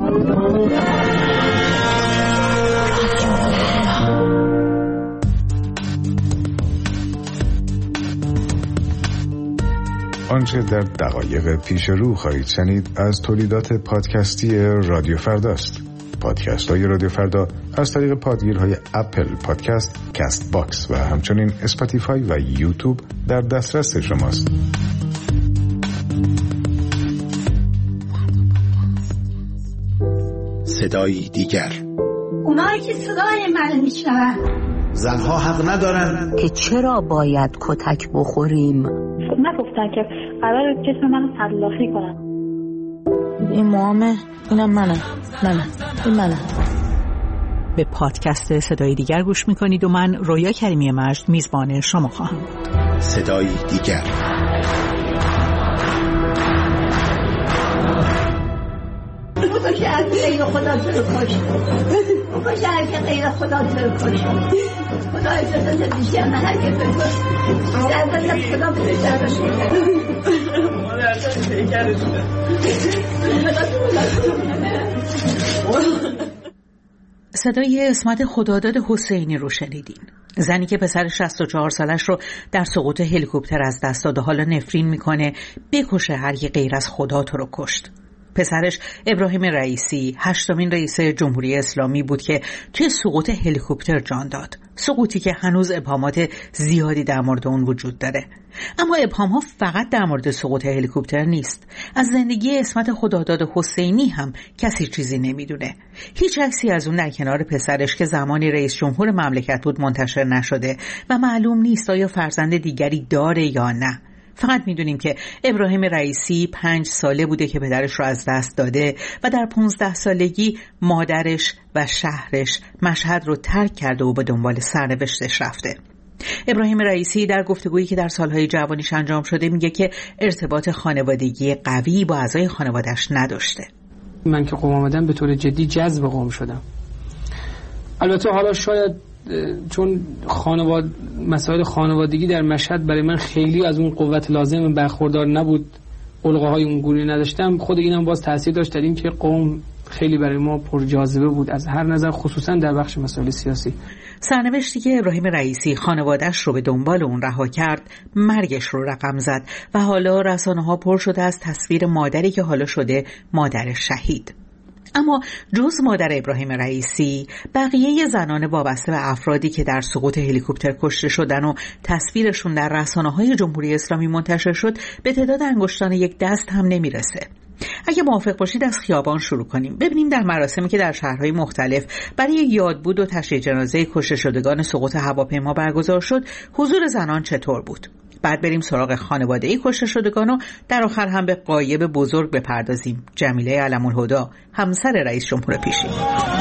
آنچه در دقایق پیش رو خواهید شنید از تولیدات پادکستی رادیو فرداست. پادکست های رادیو فردا از طریق پادگیرهای اپل پادکست، کست باکس و همچنین اسپاتیفای و یوتیوب در دسترس شماست. صدایی دیگر. اونایی که صدای من میشنون زنها حق ندارن که چرا باید کتک بخوریم. نگفتن که قرار جسم منو تلافی کنن. این موامه، اینم منم. این منم. به پادکست صدای دیگر گوش میکنید و من رویا کریمی مجد میزبان شما خواهم بود. صدای دیگر. تو که از غیر خدا تو رو کشت، تو که هر که غیر خدا تو رو کشت، خدا اجازه بیشتر من هر که بگوش در خدا بیشتر صدای اسمت خداداد حسینی رو شنیدین. زنی که پسر 64 سالش رو در سقوط هلیکوپتر از دست داد و حالا نفرین میکنه بکشه هر کی غیر از خدا تو رو کشت. پسرش ابراهیم رئیسی 8مین رئیس جمهوری اسلامی بود که توی سقوط هلیکوپتر جان داد. سقوطی که هنوز ابهامات زیادی در مورد اون وجود داره. اما ابهام‌ها فقط در مورد سقوط هلیکوپتر نیست. از زندگی اسمت خداداد حسینی هم کسی چیزی نمیدونه. هیچ عکسی از اون در کنار پسرش که زمانی رئیس جمهور مملکت بود منتشر نشده و معلوم نیست آیا فرزند دیگری داره یا نه. فقط میدونیم که ابراهیم رئیسی 5 ساله بوده که پدرش رو از دست داده و در 15 سالگی مادرش و شهرش مشهد رو ترک کرده و به دنبال سرنوشتش رفته. ابراهیم رئیسی در گفتگویی که در سالهای جوانیش انجام شده میگه که ارتباط خانوادگی قوی با اعضای خانواده‌اش نداشته. من که قم آمدم به طور جدی جذب قم شدم. البته حالا شاید چون مسائل خانوادگی در مشهد برای من خیلی از اون قوت لازم برخوردار نبود، الگوهای اون گونه نداشتم، خود اینم باز تاثیر داشت در این که قم خیلی برای ما پرجاذبه بود از هر نظر، خصوصا در بخش مسائل سیاسی. سرنوشتی که ابراهیم رئیسی خانواده‌اش رو به دنبال اون رها کرد مرگش رو رقم زد و حالا رسانه‌ها پر شده از تصویر مادری که حالا شده مادر شهید. اما جز مادر ابراهیم رئیسی، بقیه زنان وابسته به افرادی که در سقوط هلیکوپتر کشته شدن و تصویرشون در رسانه‌های جمهوری اسلامی منتشر شد به تعداد انگشتان یک دست هم نمیرسه. اگه موافق باشید از خیابان شروع کنیم، ببینیم در مراسمی که در شهرهای مختلف برای یادبود و تشییع جنازه کشته شدگان سقوط هواپیما برگزار شد، حضور زنان چطور بود. بعد بریم سراغ خانواده‌ای کشته شدگان و در آخر هم به غایب بزرگ بپردازیم، جمیله علم‌الهدی، همسر رئیس جمهور پیشین.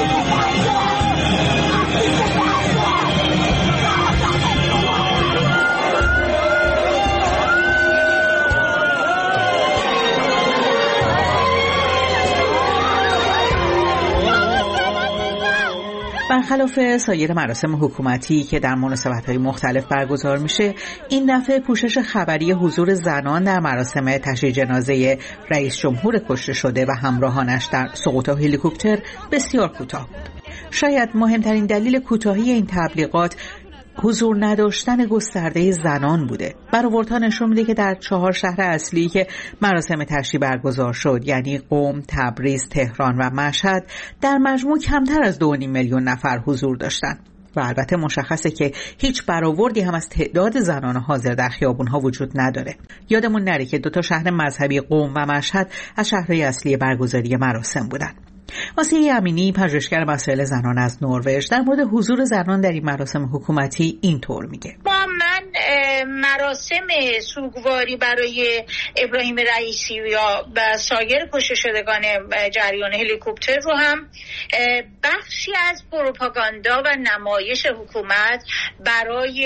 برخلاف سایر مراسم حکومتی که در مناسبت‌های مختلف برگزار میشه، این دفعه پوشش خبری حضور زنان در مراسم تشییع جنازه رئیس جمهور کشته شده و همراهانش در سقوط هلیکوپتر بسیار کوتاه بود. شاید مهمترین دلیل کوتاهی این تبلیغات حضور نداشتن گسترده زنان بوده. برآوردها نشون میده که در 4 شهر اصلی که مراسم تشییع برگزار شد، یعنی قم، تبریز، تهران و مشهد، در مجموع کمتر از 2.5 میلیون نفر حضور داشتن. و البته مشخصه که هیچ برآوردی هم از تعداد زنان حاضر در خیابونها وجود نداره. یادمون نره که 2 شهر مذهبی قم و مشهد از شهرهای اصلی برگزاری مراسم بودن. آسیه امینی، پژوهشگر مسائل زنان از نروژ، در مورد حضور زنان در این مراسم حکومتی اینطور میگه: من مراسم سوگواری برای ابراهیم رئیسی یا سایر کشته شدگان جریان هلیکوپتر رو هم بخشی از پروپاگاندا و نمایش حکومت برای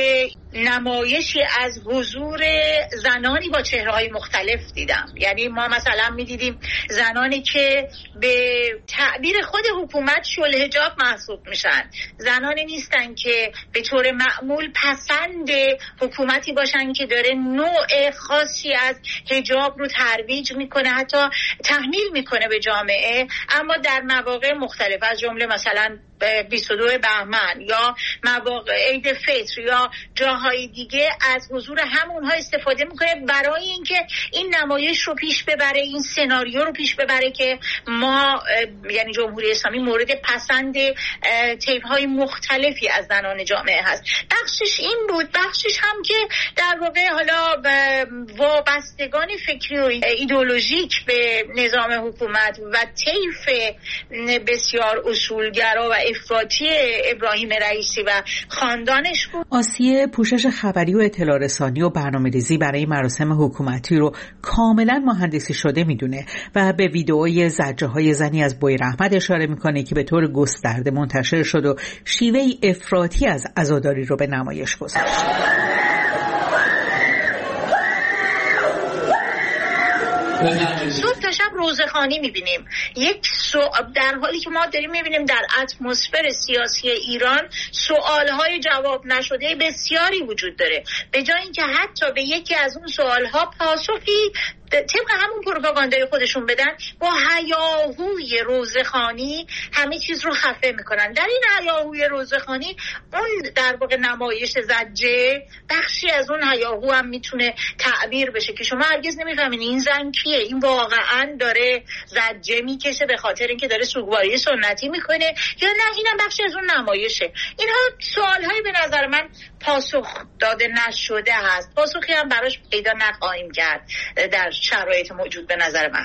نمایشی از حضور زنانی با چهره‌های مختلف دیدم. یعنی ما مثلا می‌دیدیم زنانی که به تعبیر خود حکومت شلحجاب محسوب میشن، زنانی نیستن که به طور معمول پسند حکومتی باشن که داره نوع خاصی از حجاب رو ترویج میکنه، حتی تحمیل میکنه به جامعه، اما در مواقع مختلف از جمله مثلا 22 بهمن یا مواقع عید فطر یا جاهای دیگه از حضور همونها استفاده میکنه برای اینکه این نمایش رو پیش ببره، این سناریو رو پیش ببره که ما یعنی جمهوری اسلامی مورد پسند طیف‌های مختلفی از زنان جامعه هست. بخشش این بود، بخشش هم که در واقع حالا وابستگان فکری و ایدئولوژیک به نظام حکومت و طیف بسیار اصولگرا و افراطی ابراهیم رئیسی و خاندانش بود. آسیه پوشش خبری و اطلاع رسانی و برنامه‌ریزی برای مراسم حکومتی رو کاملا مهندسی شده میدونه و به ویدئوی زجرهای زنی از بویر احمد اشاره میکنه که به طور گسترده منتشر شد و شیوه افراطی از عزاداری رو به نمایش گذاشت. صبح تا شب روزخوانی میبینیم، در حالی که ما داریم میبینیم در اتمسفر سیاسی ایران سوالهای جواب نشده بسیاری وجود داره، به جای اینکه حتی به یکی از اون سوالها پاسخی طبق همون پروپاگاندای خودشون بدن، با هیاهوی روزخوانی همه چیز رو خفه میکنن. در این هیاهوی روزخوانی اون در واقع نمایش زجه بخشی از اون هیاهو هم میتونه تعبیر بشه که شما هرگز نمیفهمین این زن کیه، این واقعا داره زجه میکشه به خاطر اینکه داره سوگواری سنتی میکنه یا نه اینم بخشی از اون نمایشه. اینها سوالهای به نظر من پاسخ داده نشده هست، پاسخی هم براش پیدا نخواهیم کرد در شرایط موجود. به نظر من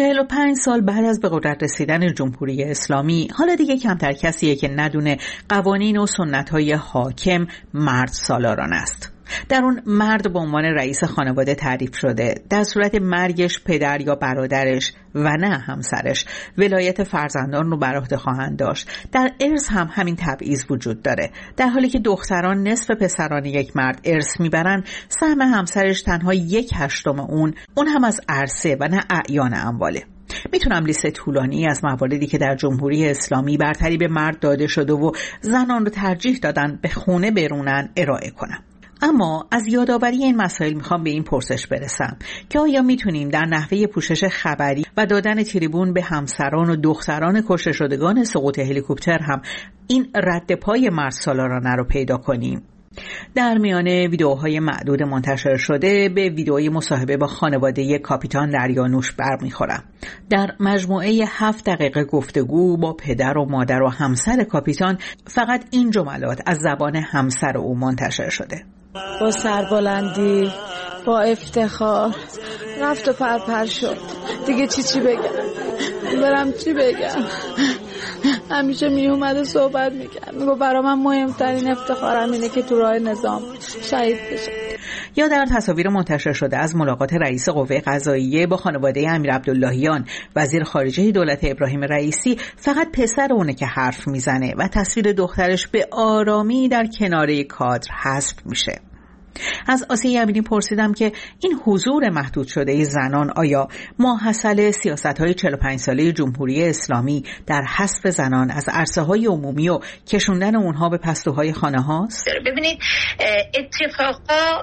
45 سال بعد از به قدرت رسیدن جمهوری اسلامی حالا دیگه کمتر کسیه که ندونه قوانین و سنت‌های حاکم مرد سالاران است. در اون مرد به عنوان رئیس خانواده تعریف شده، در صورت مرگش پدر یا برادرش و نه همسرش ولایت فرزندان رو بر عهده خواهند داشت. در ارث هم همین تبعیض وجود داره. در حالی که دختران نصف پسران یک مرد ارث میبرن، سهم همسرش تنها 1/8 اون هم از عرصه و نه اعیان امواله. میتونم لیست طولانی از مواردی که در جمهوری اسلامی برتری به مرد داده شده و زنان رو ترجیح دادن به خونه برونن ارائه کنم. اما از یادآوری این مسائل میخوام به این پرسش برسم که آیا میتونیم در نحوه پوشش خبری و دادن تریبون به همسران و دختران کشته شدگان سقوط هلیکوپتر هم این رد پای مرد سالارانه رو پیدا کنیم؟ در میان ویدئوهای معدود منتشر شده به ویدئوی مصاحبه با خانواده کاپیتان دریانوش برمیخورم. در مجموعه 7 دقیقه گفتگو با پدر و مادر و همسر کاپیتان فقط این جملات از زبان همسر او منتشر شده: با سربلندی، با افتخار رفت و پرپر شد. دیگه چی بگم؟ برم چی بگم؟ همیشه می اومد و صحبت میکرد، میگو برای من مهمترین افتخارم اینه که تو راه نظام شهید بشه. یا در تصاویر منتشر شده از ملاقات رئیس قوه قضاییه با خانواده امیر عبداللهیان وزیر خارجه دولت ابراهیم رئیسی، فقط پسر اونه که حرف میزنه و تصویر دخترش به آرامی در کناره کادر حذف میشه. از آسیه امینی پرسیدم که این حضور محدود شده زنان آیا ماحصل سیاست‌های 45 ساله جمهوری اسلامی در حذف زنان از عرصه‌های عمومی و کشوندن اونها به پستوهای خانه هاست؟ ببینید اتفاقا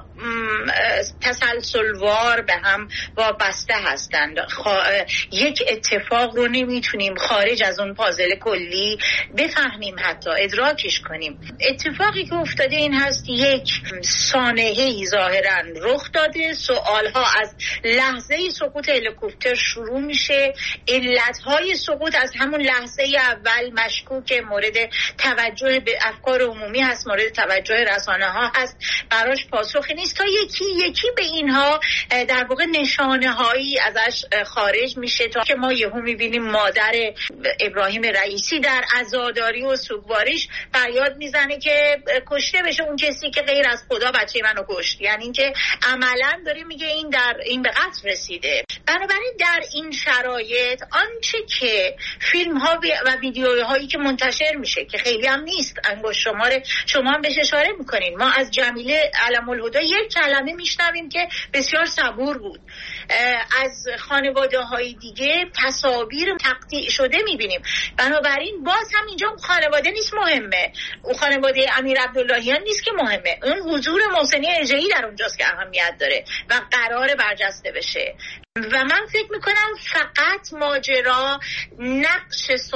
تسلسلوار به هم وابسته هستند. یک اتفاق رو نمیتونیم خارج از اون پازل کلی بفهمیم، حتی ادراکش کنیم. اتفاقی که افتاده این هست یک سانحه‌ای ظاهراً رخ داده، سوالها از لحظه سقوط هلیکوپتر شروع میشه، علتهای سقوط از همون لحظه اول مشکوک، مورد توجه به افکار عمومی هست، مورد توجه رسانه ها هست، براش پاسخی نیست تا یکی یکی به اینها در واقع نشانه هایی ازش خارج میشه تا که ما یهو میبینیم مادر ابراهیم رئیسی در عزاداری و سوگواریش فریاد میزنه که کشته بشه اون کسی که غیر از خدا بچه منو کشت، یعنی اینکه عملا داره میگه این به قتل رسیده. بنابراین در این شرایط آنچه که فیلم ها و ویدیوهایی که منتشر میشه که خیلی هم نیست، انگشت شماره، شما هم بهش اشاره میکنین، ما از جمیله علم الهدی یک کلمه میشنویم که بسیار صبور بود. از خانواده های دیگه تصاویر تقطیع شده میبینیم. بنابراین باز هم اینجا خانواده نیست مهمه، اون خانواده امیر عبداللهیان نیست که مهمه، اون حضور محسنی اژه‌ای در اونجاست که اهمیت داره و قرار برجسته بشه. و من فکر میکنم فقط ماجرا نقش